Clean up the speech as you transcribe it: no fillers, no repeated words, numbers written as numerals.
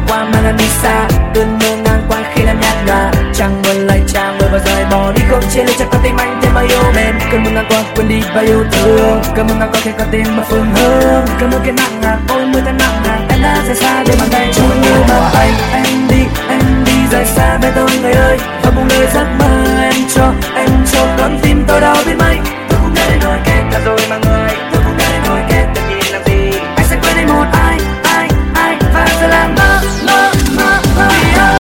qua mà anh đi xa, cơn mưa ngang qua khi làm nhạt nhòa. Chẳng muốn lấy chàng người và rời bỏ đi, không chia ly cho con tim anh thêm bao yêu mến. Cơn mưa ngang qua quên đi bao yêu thương, cơn mưa ngang qua khiến con tim mà phương hướng. Cơn mưa kia nặng nề, ôi mưa tan nặng nề, em đã rời xa để bàn tay trong như bàn tay. Em đi rời xa bên tôi người ơi, và buông lời giấc mơ em cho con tim tôi đau biết mấy. Tôi cũng để nói kết cả rồi mà